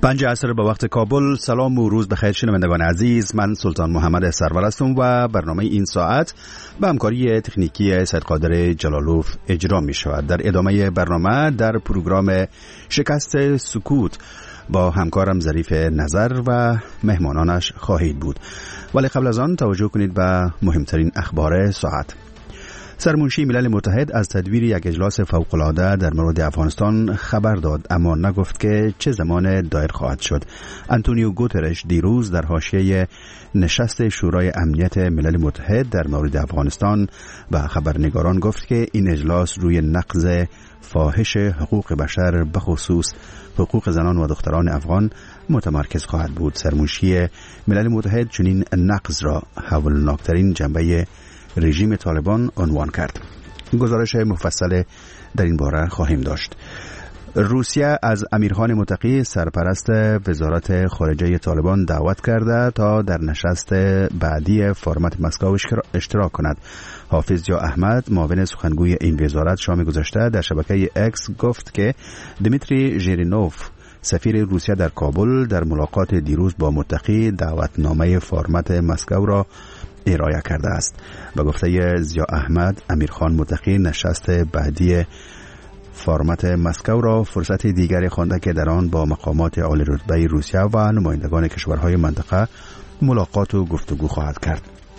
5 عصر به وقت کابل. سلام و روز بخیر شنوندگان عزیز، من سلطان محمد سرور هستم و برنامه این ساعت به همکاری تکنیکی سید قادر جلالوف اجرا می شود. در ادامه برنامه در پروگرام شکست سکوت با همکارم ظریف نظر و مهمانانش خواهید بود، ولی قبل از آن توجه کنید به مهمترین اخبار ساعت. سرمنشی ملل متحد از تدبیر یک اجلاس فوق‌العاده در مورد افغانستان خبر داد، اما نگفت که چه زمان دایر خواهد شد. آنتونیو گوترش دیروز در حاشیه نشست شورای امنیت ملل متحد در مورد افغانستان به خبرنگاران گفت که این اجلاس روی نقض فاحش حقوق بشر به خصوص حقوق زنان و دختران افغان متمرکز خواهد بود. سرمنشی ملل متحد چنین نقض را هولناکترین جنبه رژیم طالبان عنوان کرد. گزارش مفصل در این باره خواهیم داشت. روسیه از امیرخان متقی سرپرست وزارت خارجه طالبان دعوت کرده تا در نشست بعدی فرمت مسکو اشتراک کند. حافظ یا احمد، معاون سخنگوی این وزارت، شام گذشته در شبکه اکس گفت که دمیتری ژیرینوف، سفیر روسیه در کابل، در ملاقات دیروز با متقی دعوتنامه فرمت مسکو را ارائه کرده است. به گفته ضیا احمد، امیرخان متقی نشست بعدی فرمت مسکو را فرصت دیگری خوانده که در آن با مقامات عالی رتبه روسیه و نمایندگان کشورهای منطقه ملاقات و گفتگو خواهد کرد.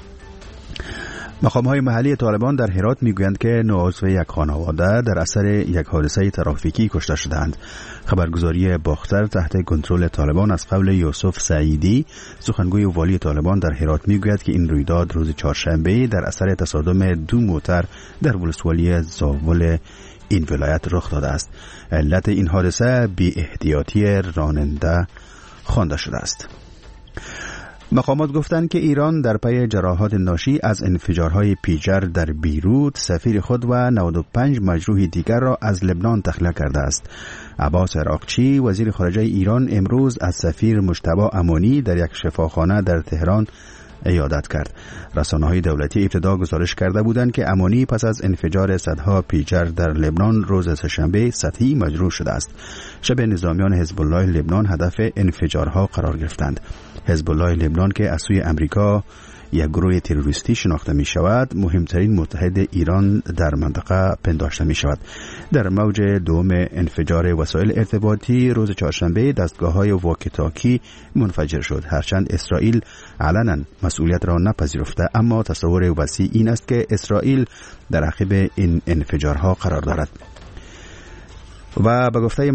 مقام‌های محلی طالبان در هرات میگویند که 9 عضو یک خانواده در اثر یک حادثه ترافیکی کشته شدند. خبرگزاری باختر تحت کنترل طالبان از قول یوسف سعیدی، سخنگوی والی طالبان در هرات میگوید که این رویداد روز چهارشنبه در اثر تصادم 2 موتر در ولسوالی زاول این ولایت رخ داده است. علت این حادثه بی احتیاطی راننده خوانده شده است. مقامات گفتند که ایران در پی جراحات ناشی از انفجارهای پیجر در بیروت سفیر خود و 95 مجروح دیگر را از لبنان تخلیه کرده است. عباس عراقچی، وزیر خارجه ایران، امروز از سفیر مجتبی امانی در یک شفاخانه در تهران عیادت کرد. رسانه‌های دولتی ابتدا گزارش کرده بودند که امانی پس از انفجار صدها پیجر در لبنان روز سه‌شنبه سطحی مجروح شده است. شب نظامیان حزب الله لبنان هدف انفجارها قرار گرفتند. حزب الله لبنان که از سوی امریکا یک گروه تروریستی شناخته می شود، مهمترین متحد ایران در منطقه پنداشته می شود. در موج دوم انفجار وسایل ارتباطی روز چهارشنبه دستگاه‌های واکی-تاکی منفجر شد. هرچند اسرائیل علنا مسئولیت را نپذیرفته، اما تصور وسیع این است که اسرائیل در عقب این انفجارها قرار دارد. و به گفته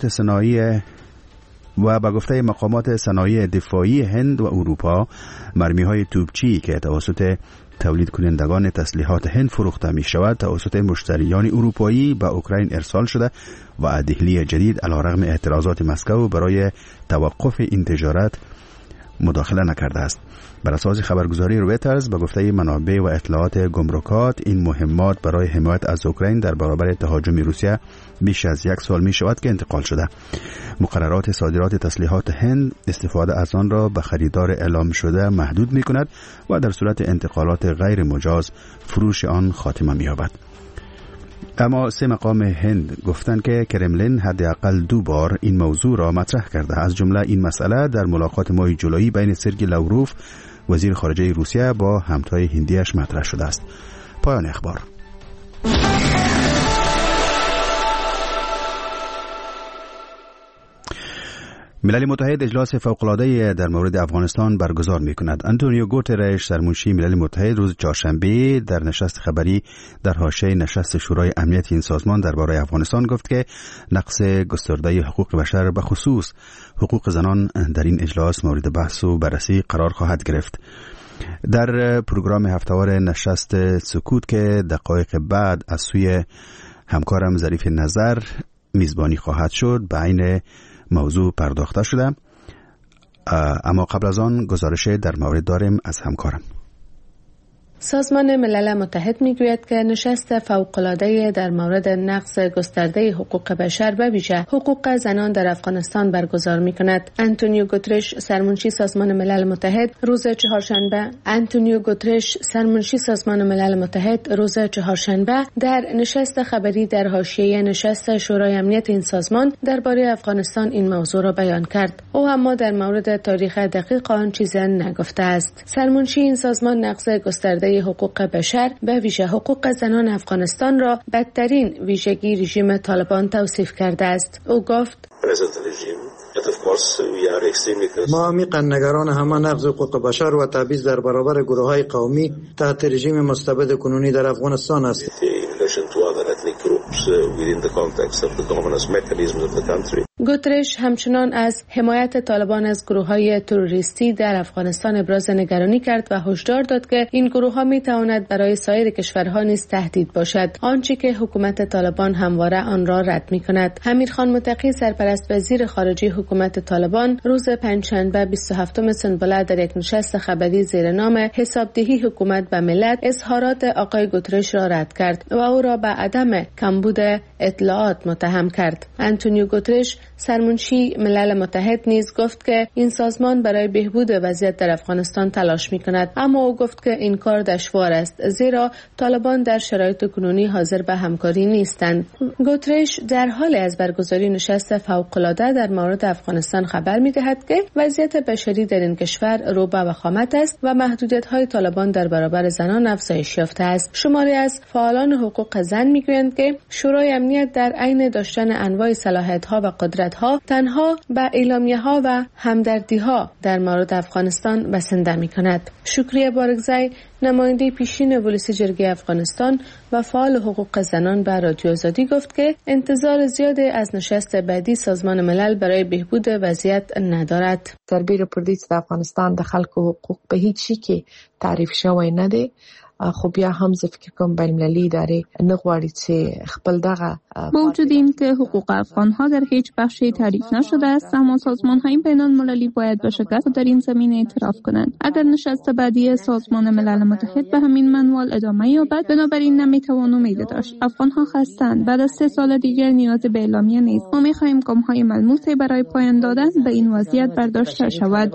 مقامات صنایع دفاعی هند و اروپا، مرمی‌های توپچی که توسط تولید کنندگان تسلیحات هند فروخته می شود توسط مشتریان اروپایی به اوکراین ارسال شده و دهلی جدید علیرغم اعتراضات مسکو برای توقف این تجارت مداخله نکرده است. بر اساس خبرگزاری رویترز، به گفته منابع و اطلاعات گمرکات، این مهمات برای حمایت از اوکراین در برابر تهاجم روسیه بیش از 1 سال می شود که انتقال شده. مقررات صادرات تسلیحات هند استفاده از آن را به خریدار اعلام شده محدود می کند و در صورت انتقالات غیر مجاز فروش آن خاتمه می یابد. اما 3 مقام هند گفتند که کرملین حداقل 2 بار این موضوع را مطرح کرده. از جمله این مسئله در ملاقات ماه جولایی بین سرگئی لاوروف، وزیر خارجه روسیه، با همتای هندیش مطرح شده است. پایان اخبار. ملل متحد اجلاس فوق‌العاده در مورد افغانستان برگزار می‌کند. آنتونیو گوترش، سرمنشی ملل متحد، روز چهارشنبه در نشست خبری در حاشیه نشست شورای امنیت این سازمان درباره افغانستان گفت که نقض گسترده حقوق بشر به خصوص حقوق زنان در این اجلاس مورد بحث و بررسی قرار خواهد گرفت. در پروگرام هفته‌وار نشست سکوت که دقایق بعد از سوی همکارم ظریف نظر میزبانی خواهد شد، به این موضوع پرداخته شده. اما قبل از آن گزارش در مورد داریم از همکارم. سازمان ملل متحد میگوید که نشست فوق‌العاده در مورد نقض گسترده حقوق بشر و ویژه حقوق زنان در افغانستان برگزار می‌کند. آنتونیو گوترش سرمنشی سازمان ملل متحد روز چهارشنبه در نشست خبری در حاشیه نشست شورای امنیت این سازمان درباره افغانستان این موضوع را بیان کرد. او اما در مورد تاریخ دقیق آن چیزی نگفته است. سرمنشی این سازمان نقض گسترده حقوق بشر به ویژه حقوق زنان افغانستان را بدترین ویژگی رژیم طالبان توصیف کرده است. او گفت: ما عمیقاً نگران همه نقض حقوق بشر و تبعیض در برابر گروه‌های قومی تحت رژیم مستبد کنونی در افغانستان است. گوترش همچنان از حمایت طالبان از گروه‌های تروریستی در افغانستان ابراز نگرانی کرد و هشدار داد که این گروه‌ها می‌تواند برای سایر کشورها نیز تهدید باشد، آنچه که حکومت طالبان همواره آن را رد می‌کند. امیرخان متقی سرپرست وزیر خارجه حکومت طالبان روز پنجشنبه 27 سنبله در یک نشست خبری زیر نام حسابدهی حکومت به ملت اظهارات آقای گوترش را رد کرد و او را به عدم کمبود اطلاعات متهم کرد. آنتونیو گوترش سرمنشی ملل متحد نیز گفت که این سازمان برای بهبود وضعیت در افغانستان تلاش می‌کند، اما او گفت که این کار دشوار است زیرا طالبان در شرایط کنونی حاضر به همکاری نیستند. گوترش در حال از برگزاری نشست فوق‌العاده در مورد افغانستان خبر می‌دهد که وضعیت بشری در این کشور رو به وخامت است و محدودیت‌های طالبان در برابر زنان افزایش یافته است. شماری از فعالان حقوق زن می‌گویند که شورای امنیت در عین داشتن انواع صلاحیت‌ها و قدرت‌ها تنها به اعلامیه‌ها و همدردی‌ها در مورد افغانستان بسنده می‌کند. شکریه بارگزای نماینده پیشین ولسی جرگه افغانستان و فعال حقوق زنان به رادیو آزادی گفت که انتظار زیاد از نشست بعدی سازمان ملل برای بهبود وضعیت ندارد. تربیر پردیس د افغانستان د خلکو حقوق به هیڅ شي کې تعریف شوی نه دی. خو بیا هم زه فکر کوم بین المللي ادارې نه غواړي چې خپل دغه با وجود این که حقوق افغان‌ها در هیچ بخشی تعریف نشده است، اما سازمان‌های بین‌المللی باید به شدت در این زمینه اعتراف کنند. اگر نشست بعدی سازمان ملل متحد به همین منوال ادامه یابد، بنابراین نمی‌توان امید داشت. افغان‌ها خسته‌اند. بعد از 3 سال دیگر نیاز به اعلامیه نیست. ما می‌خواهیم گام‌های ملموسی برای پایان دادن به این وضعیت برداشته شود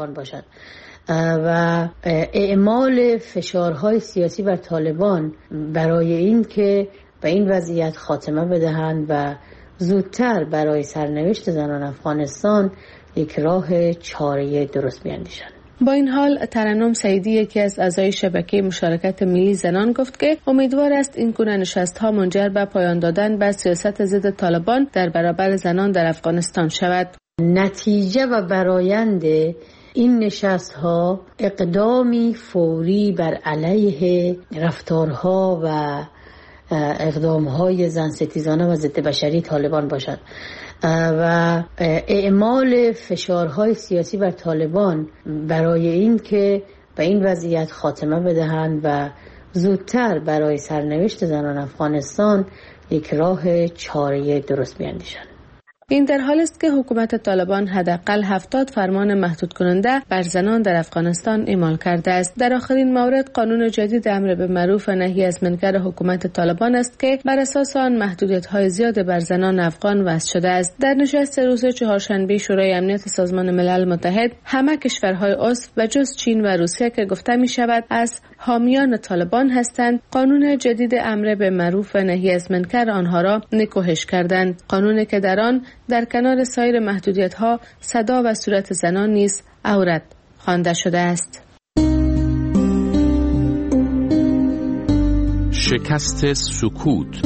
و اعمال فشارهای سیاسی بر طالبان برای این که به این وضعیت خاتمه بدهند و زودتر برای سرنوشت زنان افغانستان یک راه چاره درست بیاندیشند. با این حال ترنم سعیدی یکی از اعضای شبکه مشارکت ملی زنان گفت که امیدوار است این گونه نشست‌ها منجر به پایان دادن به سیاست ضد طالبان در برابر زنان در افغانستان شود. نتیجه و برآیند این نشست‌ها اقدامی فوری بر علیه رفتارها و اقدام‌های زن‌ستیزانه و ضد بشری طالبان باشد و اعمال فشارهای سیاسی بر طالبان برای این که به این وضعیت خاتمه بدهند و زودتر برای سرنوشت زنان افغانستان یک راه چاره درست بیاندیشند. این در حال است که حکومت طالبان حداقل 70 فرمان محدود کننده بر زنان در افغانستان اعمال کرده است. در آخرین مورد قانون جدید امر به معروف و نهی از منکر حکومت طالبان است که بر اساس آن محدودیت‌های زیاد بر زنان افغان وضع شده است. در نشست روز چهارشنبه شورای امنیت سازمان ملل متحد همه کشورهای عضو و جز چین و روسیه که گفته می شود از حامیان طالبان هستند، قانون جدید امر به معروف و نهی از منکر آنها را نکوهش کردند. قانونی که در آن در کنار سایر محدودیت‌ها صدا و صورت زنان نیز عورت خوانده شده است. شکست سکوت.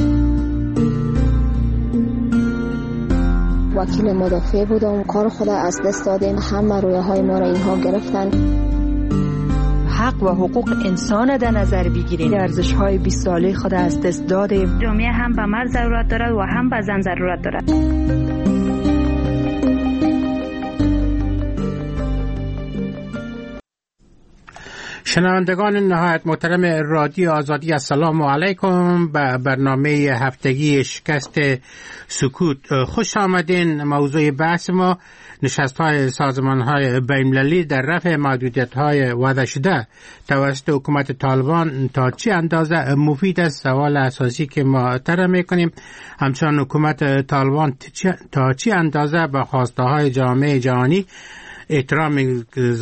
وکیل مدافع بودم، کار خود از دست دادیم، همه رویاهای ما را اینها گرفتن. حق و حقوق انسان در نظر بگیریم. ارزش‌های 20 ساله خود از دست دادیم. جامعه هم به مرد ضرورت دارد و هم به زن ضرورت دارد. شنوندگان نهایت محترم رادیو آزادی، السلام علیکم. به برنامه هفتگی شکست سکوت خوش آمدین. موضوع بحث ما نشست‌های سازمان‌های بین‌المللی در رفع محدودیت‌های وضع شده توسط حکومت طالبان تا چه اندازه مفید است، سوال اساسی که ما طرح می‌کنیم. همچنان حکومت طالبان تا چه اندازه به خواسته‌های جامعه جهانی احترام